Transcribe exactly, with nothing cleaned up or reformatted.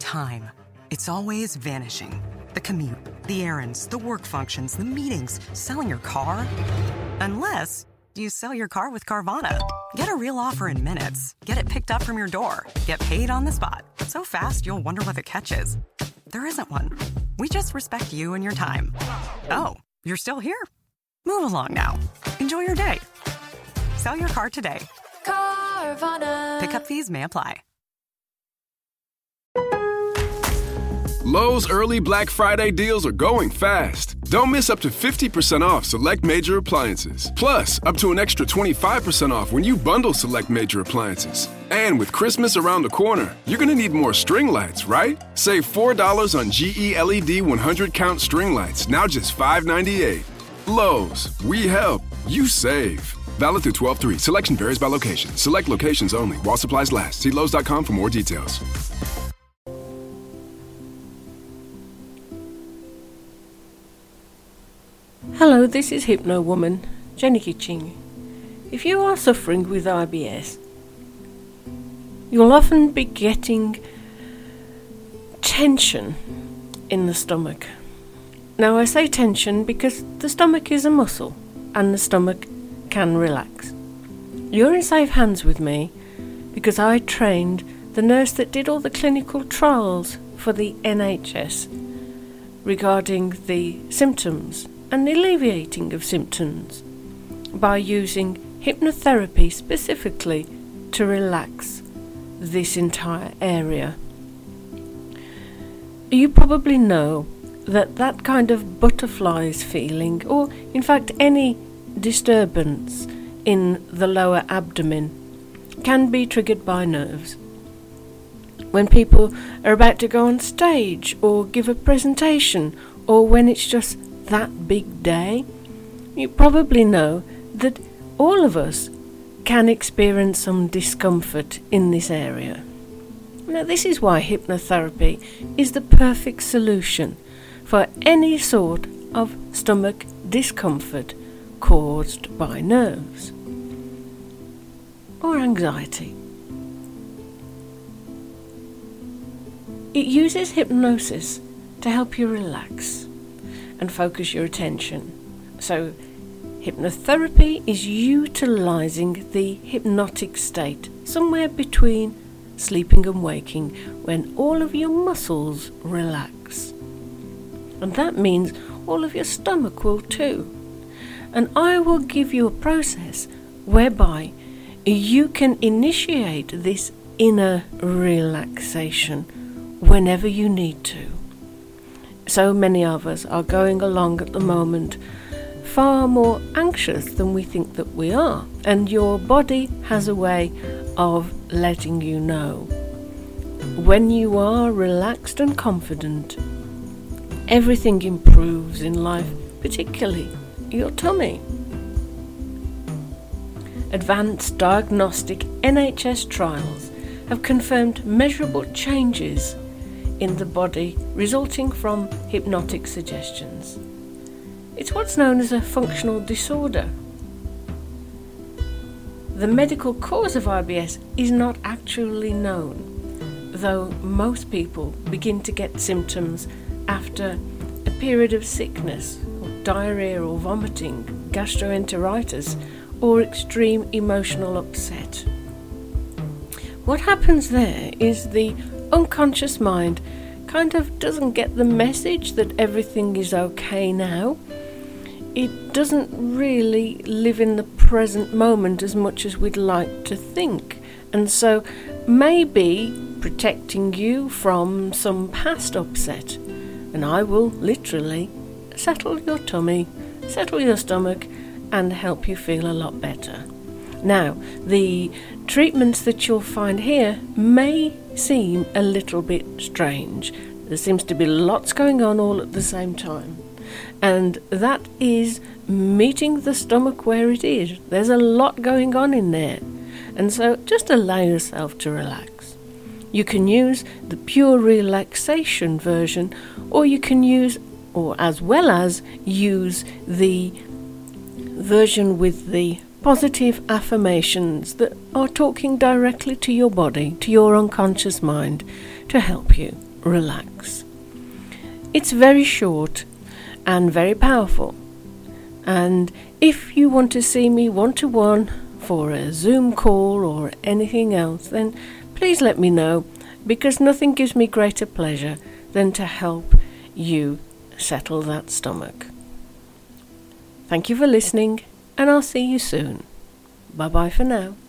time. It's always vanishing. The commute, the errands, the work functions, the meetings, selling your car. Unless you sell your car with Carvana. Get a real offer in minutes. Get it picked up from your door. Get paid on the spot. So fast, you'll wonder what the catch is. There isn't one. We just respect you and your time. Oh, you're still here? Move along now. Enjoy your day. Sell your car today. Carvana. Pickup fees may apply. Lowe's early Black Friday deals are going fast. Don't miss up to fifty percent off select major appliances. Plus, up to an extra twenty-five percent off when you bundle select major appliances. And with Christmas around the corner, you're going to need more string lights, right? Save four dollars on G E L E D one hundred count string lights, now just five ninety-eight. Lowe's, we help, you save. Valid through twelve three. Selection varies by location. Select locations only while supplies last. See Lowe's dot com for more details. Hello, this is Hypno Woman, Jenny Kitching. If you are suffering with I B S, you'll often be getting tension in the stomach. Now I say tension because the stomach is a muscle and the stomach can relax. You're in safe hands with me because I trained the nurse that did all the clinical trials for the N H S regarding the symptoms and alleviating of symptoms by using hypnotherapy specifically to relax this entire area. You probably know that that kind of butterflies feeling, or in fact any disturbance in the lower abdomen, can be triggered by nerves. When people are about to go on stage or give a presentation, or when it's just that big day, you probably know that all of us can experience some discomfort in this area. Now, this is why hypnotherapy is the perfect solution for any sort of stomach discomfort caused by nerves or anxiety. It uses hypnosis to help you relax and focus your attention. So hypnotherapy is utilizing the hypnotic state somewhere between sleeping and waking, when all of your muscles relax. And that means all of your stomach will too. And I will give you a process whereby you can initiate this inner relaxation whenever you need to. So many of us are going along at the moment far more anxious than we think that we are, and your body has a way of letting you know. When you are relaxed and confident, everything improves in life, particularly your tummy. Advanced diagnostic N H S trials have confirmed measurable changes in the body resulting from hypnotic suggestions. It's what's known as a functional disorder. The medical cause of I B S is not actually known, though most people begin to get symptoms after a period of sickness, or diarrhea or vomiting, gastroenteritis, or extreme emotional upset. What happens there is the unconscious mind kind of doesn't get the message that everything is okay now. It doesn't really live in the present moment as much as we'd like to think, and so maybe protecting you from some past upset. And I will literally settle your tummy, settle your stomach, and help you feel a lot better. Now, the treatments that you'll find here may seem a little bit strange. There seems to be lots going on all at the same time. And that is meeting the stomach where it is. There's a lot going on in there. And so just allow yourself to relax. You can use the pure relaxation version, or you can use, or as well as use the version with the positive affirmations that are talking directly to your body, to your unconscious mind, to help you relax. It's very short and very powerful. And if you want to see me one-to-one for a Zoom call or anything else, then please let me know, because nothing gives me greater pleasure than to help you settle that stomach. Thank you for listening, and I'll see you soon. Bye-bye for now.